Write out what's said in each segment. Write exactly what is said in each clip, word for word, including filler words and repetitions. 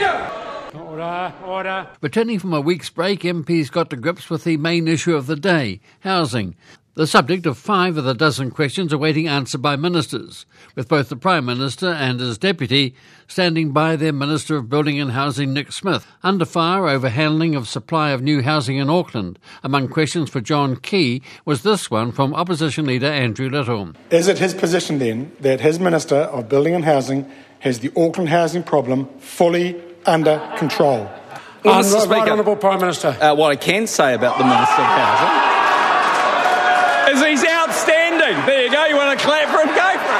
Speaker! Order, order. Returning from a week's break, M Ps got to grips with the main issue of the day, housing, the subject of five of the dozen questions awaiting answer by ministers, with both the Prime Minister and his deputy standing by their Minister of Building and Housing, Nick Smith, under fire over handling of supply of new housing in Auckland. Among questions for John Key was this one from Opposition Leader Andrew Little. Is it his position then that his Minister of Building and Housing has the Auckland housing problem fully under control? Well, Mister Speaker, right Honourable Prime Minister. Uh, what I can say about the Minister of Housing is he's outstanding. There you go. You want to clap for him? Go for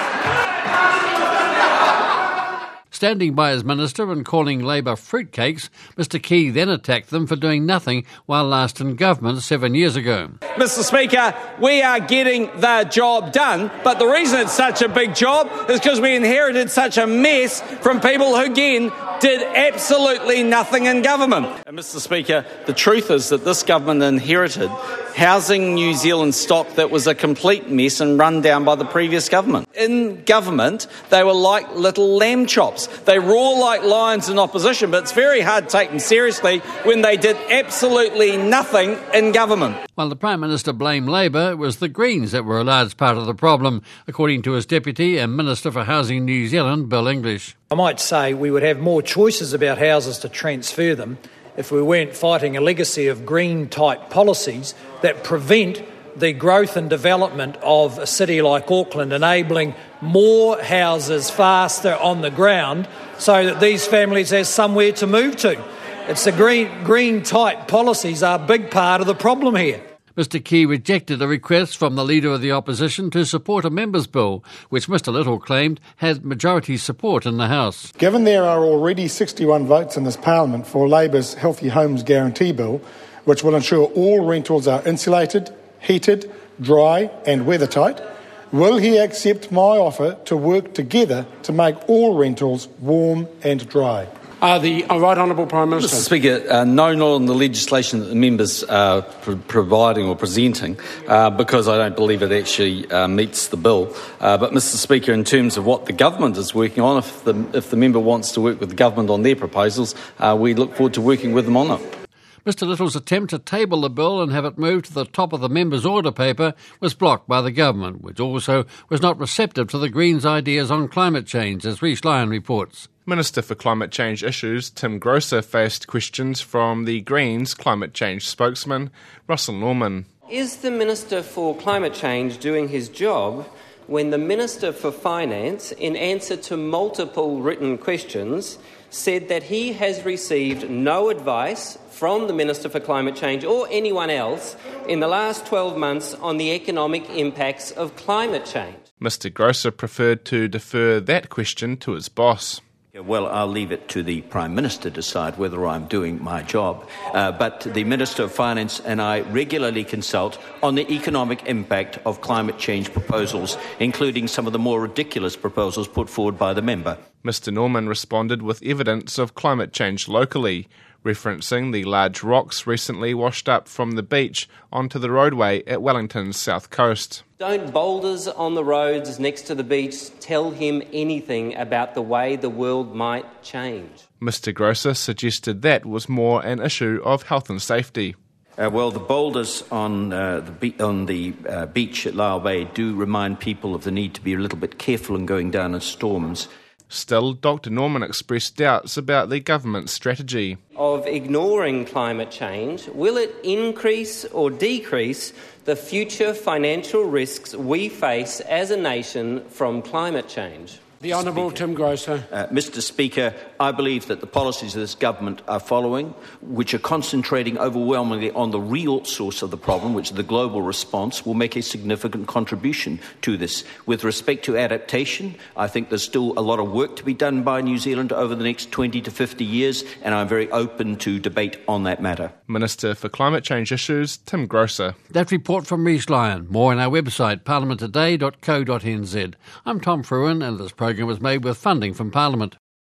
it. Standing by his minister and calling Labour fruitcakes, Mister Key then attacked them for doing nothing while last in government seven years ago. Mister Speaker, we are getting the job done, but the reason it's such a big job is because we inherited such a mess from people who, again, did absolutely nothing in government. And Mister Speaker, the truth is that this government inherited Housing New Zealand stock that was a complete mess and run down by the previous government. In government, they were like little lamb chops. They roar like lions in opposition, but it's very hard to take them seriously when they did absolutely nothing in government. While the Prime Minister blamed Labour, it was the Greens that were a large part of the problem, according to his deputy and Minister for Housing New Zealand, Bill English. I might say we would have more choices about houses to transfer them if we weren't fighting a legacy of green-type policies that prevent the growth and development of a city like Auckland, enabling more houses faster on the ground so that these families have somewhere to move to. It's the green, green-type policies are a big part of the problem here. Mister Key rejected a request from the Leader of the Opposition to support a Members' Bill, which Mister Little claimed had majority support in the House. Given there are already sixty-one votes in this Parliament for Labour's Healthy Homes Guarantee Bill, which will ensure all rentals are insulated, heated, dry and weathertight, will he accept my offer to work together to make all rentals warm and dry? Uh, the uh, Right Honourable Prime Minister. Mister Speaker, uh, no, not on the legislation that the members are pr- providing or presenting, uh, because I don't believe it actually uh, meets the bill. Uh, but, Mister Speaker, in terms of what the government is working on, if the, if the member wants to work with the government on their proposals, uh, we look forward to working with them on it. Mister Little's attempt to table the bill and have it moved to the top of the members' order paper was blocked by the government, which also was not receptive to the Greens' ideas on climate change, as Rhys Lyon reports. Minister for Climate Change Issues Tim Grosser faced questions from the Greens' climate change spokesman, Russell Norman. Is the Minister for Climate Change doing his job when the Minister for Finance, in answer to multiple written questions, said that he has received no advice from the Minister for Climate Change or anyone else in the last twelve months on the economic impacts of climate change? Mister Grosser preferred to defer that question to his boss. Well, I'll leave it to the Prime Minister to decide whether I'm doing my job. Uh, but the Minister of Finance and I regularly consult on the economic impact of climate change proposals, including some of the more ridiculous proposals put forward by the member. Mister Norman responded with evidence of climate change locally, referencing the large rocks recently washed up from the beach onto the roadway at Wellington's south coast. Don't boulders on the roads next to the beach tell him anything about the way the world might change? Mister Grosser suggested that was more an issue of health and safety. Uh, well, the boulders on uh, the, be- on the uh, beach at Lyall Bay do remind people of the need to be a little bit careful in going down in storms. Still, Doctor Norman expressed doubts about the government's strategy. Of ignoring climate change, will it increase or decrease the future financial risks we face as a nation from climate change? The Honourable Tim Grosser. Uh, Mister Speaker, I believe that the policies of this government are following, which are concentrating overwhelmingly on the real source of the problem, which is the global response, will make a significant contribution to this. With respect to adaptation, I think there's still a lot of work to be done by New Zealand over the next twenty to fifty years, and I'm very open to debate on that matter. Minister for Climate Change Issues, Tim Grosser. That report from Rhys Lyon. More on our website, parliament today dot co dot n z. I'm Tom Fruin, and this program was made with funding from Parliament.